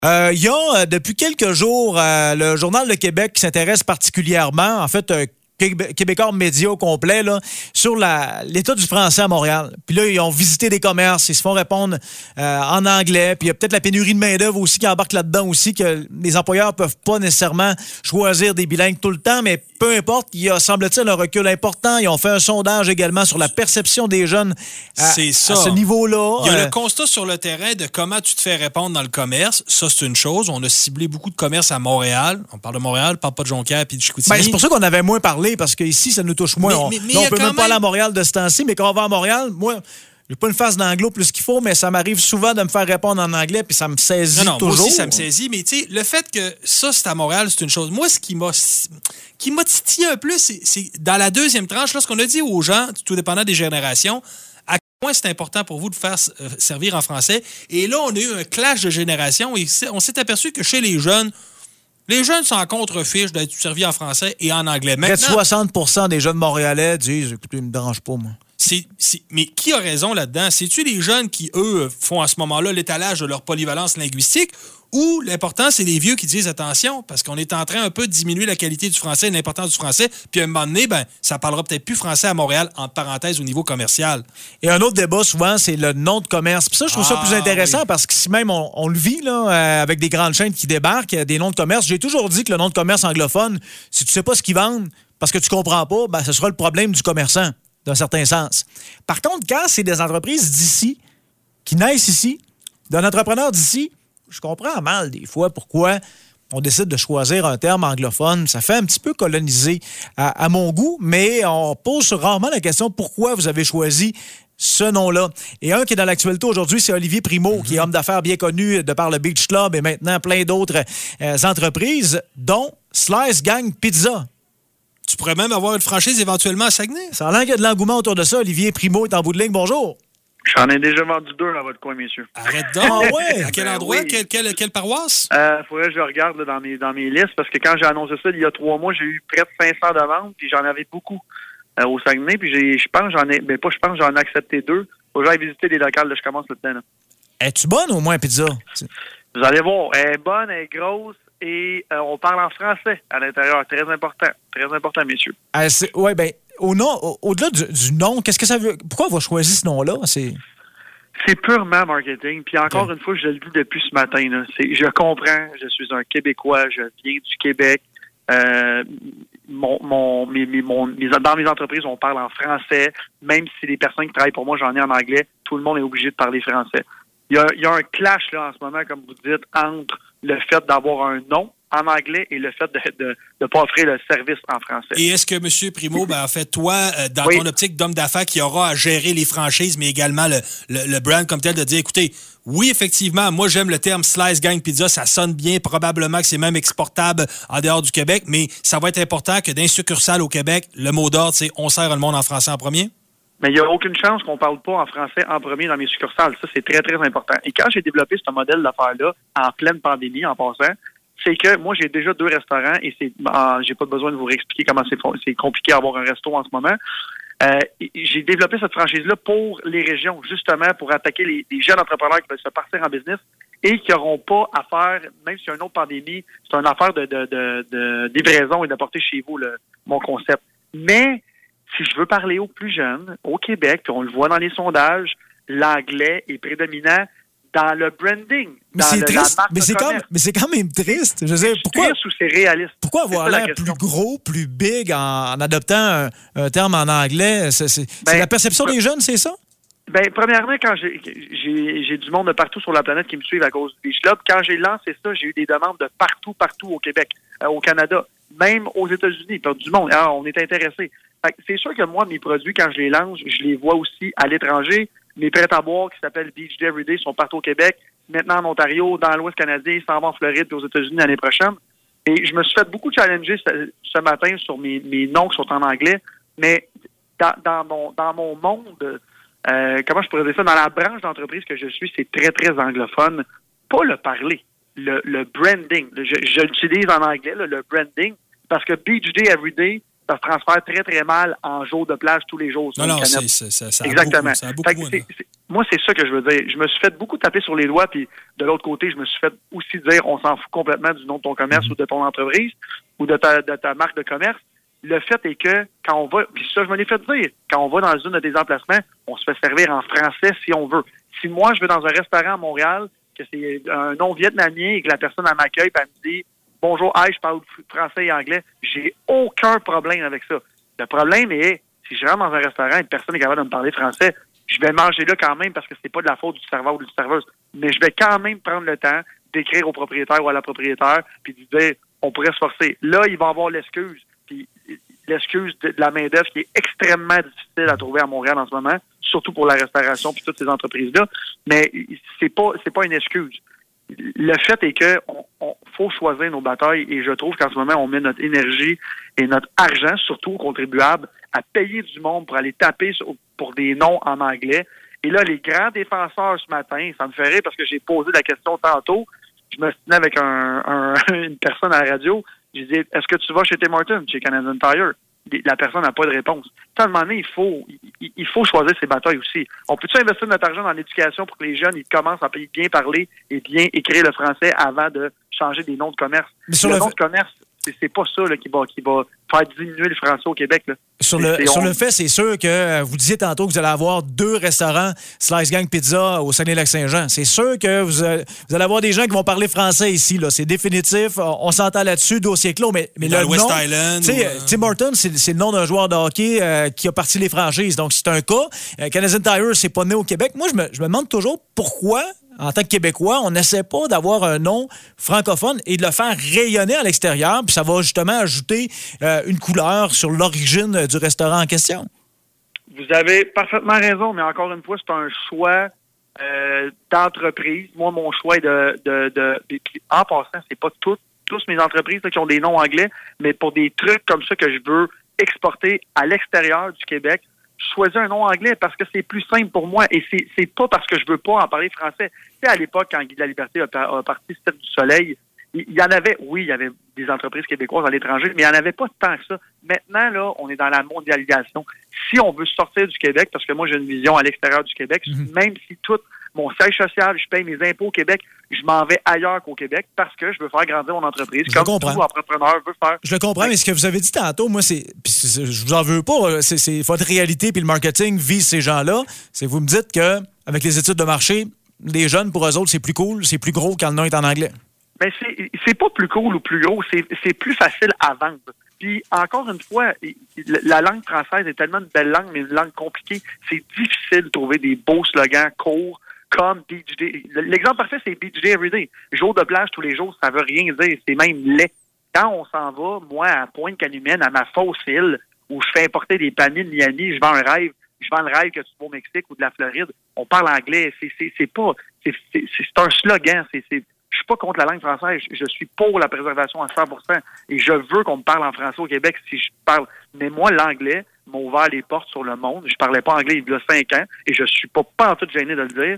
Il y a, depuis quelques jours, le Journal de Québec qui s'intéresse particulièrement, en fait, Québécois média au complet, là, sur l'état du français à Montréal. Puis là, ils ont visité des commerces, ils se font répondre en anglais. Puis il y a peut-être la pénurie de main-d'œuvre aussi qui embarque là-dedans aussi, que les employeurs peuvent pas nécessairement choisir des bilingues tout le temps, mais peu importe, il y a, semble-t-il, un recul important. Ils ont fait un sondage également sur la perception des jeunes à ce niveau-là. Il y a le constat sur le terrain de comment tu te fais répondre dans le commerce. Ça, c'est une chose. On a ciblé beaucoup de commerces à Montréal. On parle de Montréal, on parle pas de Jonquière puis de Chicoutimi. Ben, c'est pour ça qu'on avait moins parlé, parce qu'ici, ça nous touche moins. On peut même pas aller à Montréal de ce temps-ci, mais quand on va à Montréal, moi, j'ai pas une face d'anglo plus qu'il faut, mais ça m'arrive souvent de me faire répondre en anglais, puis ça me saisit toujours. Moi aussi, ça me saisit, mais tu sais, le fait que ça, c'est à Montréal, c'est une chose. Moi, ce qui m'a titillé un peu, c'est dans la deuxième tranche, lorsqu'on a dit aux gens, tout dépendant des générations, à quel point c'est important pour vous de faire servir en français. Et là, on a eu un clash de générations et on s'est aperçu que chez les jeunes sont en contre-fiche d'être servis en français et en anglais. Près de 60% des jeunes montréalais disent « Écoutez, il me dérange pas, moi ». Mais qui a raison là-dedans? C'est-tu les jeunes qui, eux, font à ce moment-là l'étalage de leur polyvalence linguistique, ou l'important, c'est les vieux qui disent attention, parce qu'on est en train un peu de diminuer la qualité du français et l'importance du français, puis à un moment donné, ça parlera peut-être plus français à Montréal, entre parenthèses, au niveau commercial. Et un autre débat, souvent, c'est le nom de commerce. Puis ça, je trouve ça plus intéressant, parce que si même on le vit là, avec des grandes chaînes qui débarquent, des noms de commerce, j'ai toujours dit que le nom de commerce anglophone, si tu sais pas ce qu'ils vendent, parce que tu comprends pas, ce sera le problème du commerçant, d'un certain sens. Par contre, quand c'est des entreprises d'ici, qui naissent ici, d'un entrepreneur d'ici, je comprends mal des fois pourquoi on décide de choisir un terme anglophone. Ça fait un petit peu colonisé à mon goût, mais on pose rarement la question pourquoi vous avez choisi ce nom-là. Et un qui est dans l'actualité aujourd'hui, c'est Olivier Primo, qui est homme d'affaires bien connu de par le Beach Club et maintenant plein d'autres entreprises, dont Slice Gang Pizza. Tu pourrais même avoir une franchise éventuellement à Saguenay. Ça a l'air qu'il y a de l'engouement autour de ça. Olivier Primo est en bout de ligne. Bonjour. J'en ai déjà vendu 2 dans votre coin, messieurs. Arrête donc! Ouais. À quel endroit? Oui. Quelle paroisse? Faudrait que je regarde là, dans mes listes, parce que quand j'ai annoncé ça il y a 3 mois, j'ai eu près de 500 demandes, puis j'en avais beaucoup au Saguenay, puis j'en ai accepté 2. Faut que j'aille visiter les locales, là, je commence là-dedans. Là. Es-tu bonne au moins, pizza? Vous allez voir, elle est bonne, elle est grosse, et on parle en français à l'intérieur. Très important, messieurs. Oui, bien, au-delà du nom, qu'est-ce que ça veut... Pourquoi on va choisir ce nom-là? C'est purement marketing. Puis encore une fois, je le dis depuis ce matin. Là, je comprends, je suis un Québécois, je viens du Québec. Dans mes entreprises, on parle en français. Même si les personnes qui travaillent pour moi, j'en ai en anglais, tout le monde est obligé de parler français. Il y a un clash là en ce moment, comme vous dites, entre le fait d'avoir un nom en anglais et le fait de ne pas offrir le service en français. Et est-ce que, M. Primo, en fait, toi, dans ton optique d'homme d'affaires qui aura à gérer les franchises, mais également le brand comme tel, de dire, écoutez, oui, effectivement, moi, j'aime le terme Slice Gang Pizza, ça sonne bien, probablement que c'est même exportable en dehors du Québec, mais ça va être important que dans les succursales au Québec, le mot d'ordre, c'est « on sert le monde en français en premier ». Mais il n'y a aucune chance qu'on ne parle pas en français en premier dans mes succursales. Ça, c'est très, très important. Et quand j'ai développé ce modèle d'affaires-là, en pleine pandémie, en passant, c'est que moi, j'ai déjà 2 restaurants et j'ai pas besoin de vous réexpliquer comment c'est compliqué d'avoir un resto en ce moment. J'ai développé cette franchise-là pour les régions, justement, pour attaquer les jeunes entrepreneurs qui veulent se partir en business et qui n'auront pas à faire, même s'il y a une autre pandémie, c'est une affaire de livraison et d'apporter chez vous mon concept. Mais si je veux parler aux plus jeunes, au Québec, puis on le voit dans les sondages, l'anglais est prédominant dans le branding. Mais c'est triste. Mais c'est quand même triste. Je sais, pourquoi, triste ou c'est réaliste? Pourquoi avoir l'air plus gros, plus big en adoptant un terme en anglais? C'est la perception des jeunes, c'est ça? Premièrement, quand j'ai du monde de partout sur la planète qui me suivent à cause du Beach Club, quand j'ai lancé ça, j'ai eu des demandes de partout au Québec, au Canada, même aux États-Unis, du monde. Alors, on est intéressés. C'est sûr que moi, mes produits, quand je les lance, je les vois aussi à l'étranger. Mes prêts-à-boire qui s'appellent Beach Day Everyday sont partout au Québec, maintenant en Ontario, dans l'Ouest canadien, ils s'en vont en Floride et aux États-Unis l'année prochaine. Et je me suis fait beaucoup challenger ce matin sur mes noms qui sont en anglais, mais dans mon monde, comment je pourrais dire ça, dans la branche d'entreprise que je suis, c'est très, très anglophone. Pas le parler, le branding. Je l'utilise en anglais, le branding, parce que Beach Day Everyday, ça se transfère très, très mal en jour de plage tous les jours. Ça exactement. Ça a beaucoup moi, c'est ça que je veux dire. Je me suis fait beaucoup taper sur les doigts, puis de l'autre côté, je me suis fait aussi dire on s'en fout complètement du nom de ton commerce ou de ton entreprise ou de ta marque de commerce. Le fait est que quand on va, puis ça, je me l'ai fait dire, quand on va dans une de tes emplacements, on se fait servir en français si on veut. Si moi, je vais dans un restaurant à Montréal, que c'est un nom vietnamien et que la personne elle m'accueille et elle me dit « Bonjour, je parle français et anglais », j'ai aucun problème avec ça. Le problème est, si je rentre dans un restaurant et personne n'est capable de me parler français, je vais manger là quand même parce que c'est pas de la faute du serveur ou de la serveuse. Mais je vais quand même prendre le temps d'écrire au propriétaire ou à la propriétaire puis de dire on pourrait se forcer. Là, il va avoir l'excuse. Puis l'excuse de la main-d'œuvre qui est extrêmement difficile à trouver à Montréal en ce moment, surtout pour la restauration puis toutes ces entreprises-là. Mais c'est pas une excuse. Le fait est que on faut choisir nos batailles et je trouve qu'en ce moment, on met notre énergie et notre argent, surtout aux contribuables, à payer du monde pour aller taper pour des noms en anglais. Et là, les grands défenseurs ce matin, ça me fait rire parce que j'ai posé la question tantôt. Je me tenais avec une personne à la radio. Je disais, est-ce que tu vas chez Tim Hortons, chez Canadian Tire? La personne n'a pas de réponse. À un moment donné, il faut choisir ses batailles aussi. On peut-tu investir notre argent dans l'éducation pour que les jeunes ils commencent à bien parler et bien écrire le français avant de changer des noms de commerce? Le nom de commerce, c'est pas ça là, qui va faire diminuer le français au Québec. Là. Sur le fait, c'est sûr que vous disiez tantôt que vous allez avoir 2 restaurants Slice Gang Pizza au Saguenay-Lac-Saint-Jean. C'est sûr que vous allez avoir des gens qui vont parler français ici. Là. C'est définitif. On s'entend là-dessus, dossier clos. Mais dans le West nom, Island. Tim Hortons, c'est le nom d'un joueur de hockey qui a parti les franchises. Donc, c'est un cas. Canadian Tire, c'est pas né au Québec. Moi, je me demande toujours pourquoi, en tant que Québécois, on n'essaie pas d'avoir un nom francophone et de le faire rayonner à l'extérieur. Puis ça va justement ajouter une couleur sur l'origine du restaurant en question. Vous avez parfaitement raison, mais encore une fois, c'est un choix d'entreprise. Moi, mon choix est en passant, c'est pas tous mes entreprises là, qui ont des noms anglais, mais pour des trucs comme ça que je veux exporter à l'extérieur du Québec, je choisis un nom anglais parce que c'est plus simple pour moi et c'est pas parce que je veux pas en parler français. Tu sais, à l'époque, quand Guy de la Liberté a parti Step du Soleil, il y en avait, oui, il y avait des entreprises québécoises à l'étranger, mais il n'y en avait pas tant que ça. Maintenant, là, on est dans la mondialisation. Si on veut sortir du Québec, parce que moi, j'ai une vision à l'extérieur du Québec, même si tout mon siège social, je paye mes impôts au Québec, je m'en vais ailleurs qu'au Québec parce que je veux faire grandir mon entreprise. Comme tout entrepreneur veut faire. Je le comprends, mais ce que vous avez dit tantôt, moi, je vous en veux pas, c'est votre réalité, puis le marketing vise ces gens-là. C'est vous me dites que avec les études de marché, les jeunes, pour eux autres, c'est plus cool, c'est plus gros quand le nom est en anglais. Ben c'est pas plus cool ou plus gros, c'est plus facile à vendre. Puis encore une fois, la langue française est tellement une belle langue, mais une langue compliquée. C'est difficile de trouver des beaux slogans courts comme Beach Day. L'exemple parfait, c'est Beach Day Everyday. Jour de plage tous les jours, ça veut rien dire, c'est même laid. Quand on s'en va, moi, à Pointe-Canumène, à ma fausse île, où je fais importer des paniers de Miami, je vends le rêve que tu vas au Mexique ou de la Floride, on parle anglais. C'est un slogan, je suis pas contre la langue française. Je suis pour la préservation à 100%. Et je veux qu'on me parle en français au Québec si je parle. Mais moi, l'anglais m'a ouvert les portes sur le monde. Je parlais pas anglais il y a 5 ans et je suis pas en tout gêné de le dire.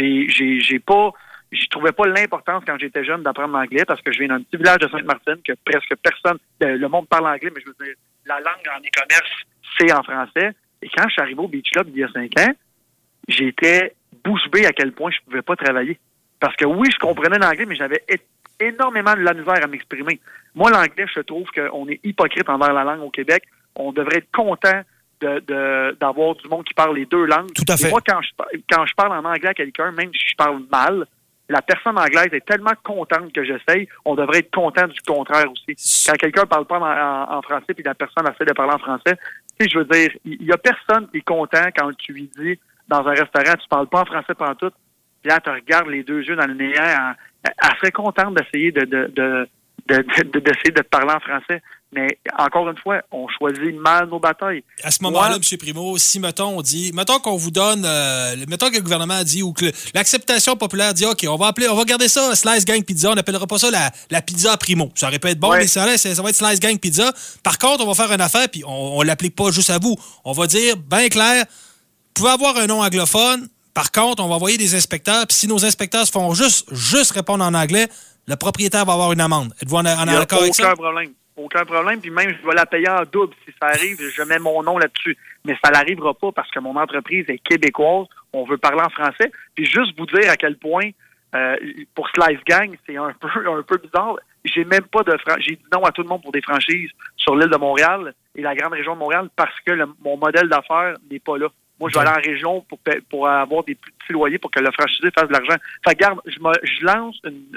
Je trouvais pas l'importance quand j'étais jeune d'apprendre l'anglais parce que je viens d'un petit village de Sainte-Martine que presque personne, le monde parle anglais, mais je veux dire, la langue en e-commerce, c'est en français. Et quand je suis arrivé au Beach Club il y a 5 ans, j'étais bouche bée à quel point je pouvais pas travailler. Parce que oui, je comprenais l'anglais, mais j'avais énormément de la misère à m'exprimer. Moi, l'anglais, je trouve qu'on est hypocrite envers la langue au Québec. On devrait être content d'avoir du monde qui parle les 2 langues. Tout à fait. Et moi, quand je parle en anglais à quelqu'un, même si je parle mal, la personne anglaise est tellement contente que j'essaye, on devrait être content du contraire aussi. Quand quelqu'un parle pas en français puis la personne essaie de parler en français, tu sais, je veux dire, il y a personne qui est content quand tu lui dis dans un restaurant, tu parles pas en français pantoute. Puis là, tu regardes les 2 yeux dans le néant. Elle serait contente d'essayer d'essayer de te parler en français. Mais encore une fois, on choisit mal nos batailles. À ce moment-là, M. Primo, si, mettons qu'on vous donne, mettons que le gouvernement a dit ou que l'acceptation populaire dit, OK, on va garder ça Slice Gang Pizza, on n'appellera pas ça la pizza Primo. Ça aurait pu être bon, mais ça va être Slice Gang Pizza. Par contre, on va faire une affaire, puis on l'applique pas juste à vous. On va dire, bien clair, vous pouvez avoir un nom anglophone. Par contre, on va envoyer des inspecteurs, puis si nos inspecteurs se font juste répondre en anglais, le propriétaire va avoir une amende. Êtes-vous en accord avec ça? aucun problème. Puis même, je vais la payer en double si ça arrive. Je mets mon nom là-dessus. Mais ça n'arrivera pas parce que mon entreprise est québécoise. On veut parler en français. Puis juste vous dire à quel point, pour Slice Gang, c'est un peu bizarre. J'ai même pas de j'ai dit non à tout le monde pour des franchises sur l'île de Montréal et la grande région de Montréal parce que mon modèle d'affaires n'est pas là. Moi, je vais aller en région pour avoir des plus petits loyers pour que le franchisé fasse de l'argent. Fait que, regarde, je lance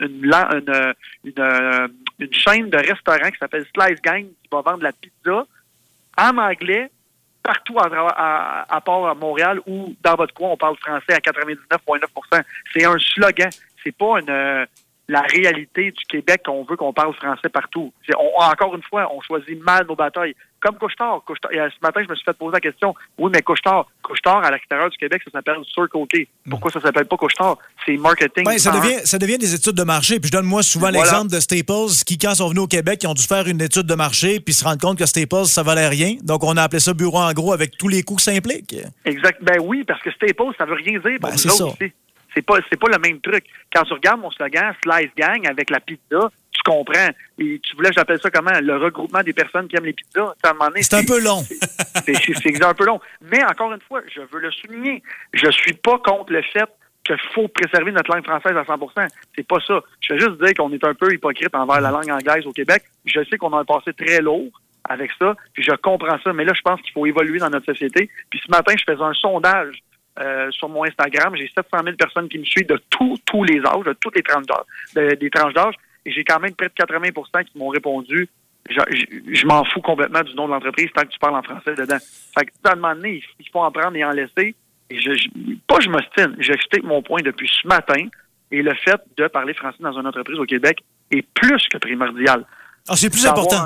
une chaîne de restaurants qui s'appelle Slice Gang qui va vendre la pizza en anglais partout à part à Montréal où, dans votre coin, on parle français à 99,9%. C'est un slogan. C'est pas la réalité du Québec qu'on veut qu'on parle français partout. Encore une fois, on choisit mal nos batailles. Comme Couche-Tard. Ce matin, je me suis fait poser la question, oui, mais Couche-Tard, à l'extérieur du Québec, ça s'appelle Circle K. Pourquoi ça s'appelle pas Couche-Tard? C'est marketing. Ben, ça devient des études de marché. Puis je donne moi souvent l'exemple de Staples qui, quand ils sont venus au Québec, ils ont dû faire une étude de marché puis se rendre compte que Staples, ça valait rien. Donc, on a appelé ça bureau en gros avec tous les coûts que ça implique. Exact. Ben oui, parce que Staples, ça veut rien dire pour nous autres ici. C'est pas le même truc. Quand tu regardes mon slogan Slice Gang avec la pizza, tu comprends. Et tu voulais que j'appelle ça comment? Le regroupement des personnes qui aiment les pizzas. À un moment donné, c'est un peu long. C'est un peu long. Mais encore une fois, je veux le souligner. Je suis pas contre le fait qu'il faut préserver notre langue française à 100%. C'est pas ça. Je veux juste dire qu'on est un peu hypocrite envers la langue anglaise au Québec. Je sais qu'on a un passé très lourd avec ça, puis je comprends ça. Mais là, je pense qu'il faut évoluer dans notre société. Puis ce matin, je faisais un sondage sur mon Instagram. J'ai 700 000 personnes qui me suivent de tous les âges, de toutes les tranches d'âge, des tranches d'âge. Et j'ai quand même près de 80% qui m'ont répondu je m'en fous complètement du nom de l'entreprise tant que tu parles en français dedans. Fait que, à un moment donné, il faut en prendre et en laisser. Et je m'ostine. J'explique mon point depuis ce matin. Et le fait de parler français dans une entreprise au Québec est plus que primordial. Ah, c'est plus important.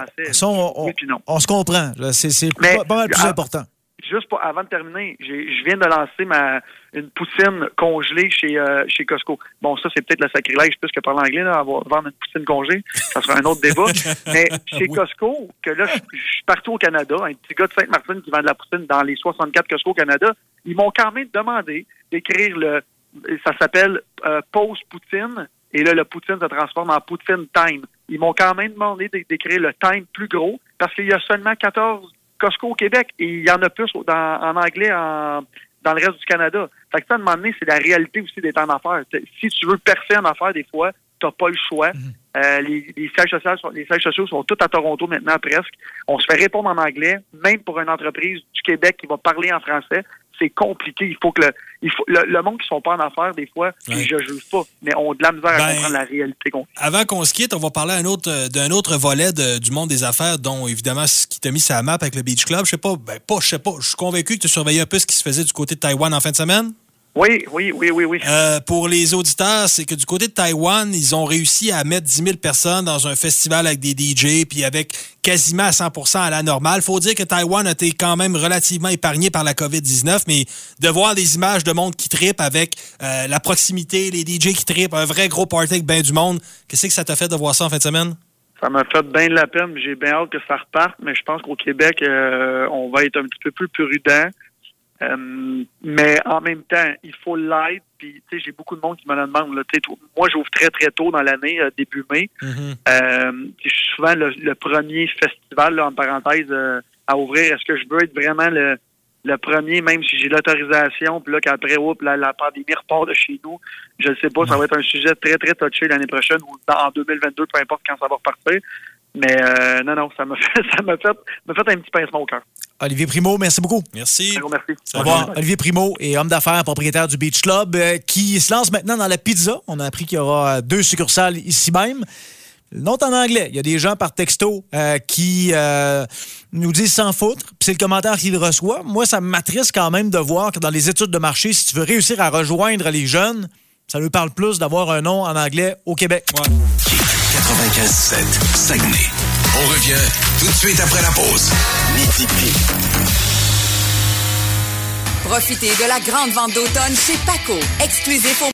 On se comprend. C'est pas mal plus important. Juste avant de terminer, je viens de lancer une poutine congelée chez Costco. Bon, ça, c'est peut-être le sacrilège plus que parler anglais, là, vendre une poutine congelée. Ça sera un autre débat. Mais chez Costco, que là, je suis partout au Canada, un petit gars de Sainte-Martine qui vend de la poutine dans les 64 Costco au Canada, ils m'ont quand même demandé d'écrire ça s'appelle Pause Poutine, et là, le poutine se transforme en Poutine Time. Ils m'ont quand même demandé d'écrire le time plus gros, parce qu'il y a seulement 14 Costco au Québec, et il y en a plus en anglais dans le reste du Canada. Fait que ça, à un moment donné, c'est la réalité aussi des temps d'affaires. Si tu veux percer en affaires, des fois, t'as pas le choix. Les sièges sociaux sont tous à Toronto maintenant, presque. On se fait répondre en anglais, même pour une entreprise du Québec qui va parler en français. C'est compliqué. Il faut que le monde qui sont pas en affaires, des fois, je juge pas, mais ont de la misère à comprendre la réalité. Avant qu'on se quitte, on va parler d'un autre volet du monde des affaires, dont, évidemment, ce qui t'a mis sur la map avec le Beach Club. Je sais pas. Je suis convaincu que tu surveillais un peu ce qui se faisait du côté de Taïwan en fin de semaine. Oui. Pour les auditeurs, c'est que du côté de Taïwan, ils ont réussi à mettre 10 000 personnes dans un festival avec des DJ, puis avec quasiment à 100% à la normale. Faut dire que Taïwan a été quand même relativement épargné par la COVID-19, mais de voir des images de monde qui trippe avec la proximité, les DJ qui trippent, un vrai gros party avec ben du monde, qu'est-ce que ça t'a fait de voir ça en fin de semaine? Ça m'a fait bien de la peine. J'ai bien hâte que ça reparte, mais je pense qu'au Québec, on va être un petit peu plus prudent. Mais en même temps, il faut l'être. Puis, tu sais, j'ai beaucoup de monde qui me le demande. Là, moi, j'ouvre très, très tôt dans l'année, début mai. Je suis souvent le premier festival, là, en parenthèse, à ouvrir. Est-ce que je veux être vraiment le premier, même si j'ai l'autorisation, puis là, qu'après, la pandémie repart de chez nous, je ne sais pas, ça va être un sujet très, très touché l'année prochaine ou en 2022, peu importe quand ça va repartir. Mais non, ça m'a fait un petit pincement au cœur. Olivier Primo, merci beaucoup. Merci. Merci. Au revoir. Olivier Primo est homme d'affaires, propriétaire du Beach Club, qui se lance maintenant dans la pizza. On a appris qu'il y aura 2 succursales ici même. Note en anglais. Il y a des gens par texto qui nous disent s'en foutre. Puis c'est le commentaire qu'il reçoit. Moi, ça m'attriste quand même de voir que dans les études de marché, si tu veux réussir à rejoindre les jeunes, ça lui parle plus d'avoir un nom en anglais au Québec. Ouais. 95.7 Saguenay. On revient tout de suite après la pause. Midi P. Profitez de la grande vente d'automne chez Paco. Exclusif au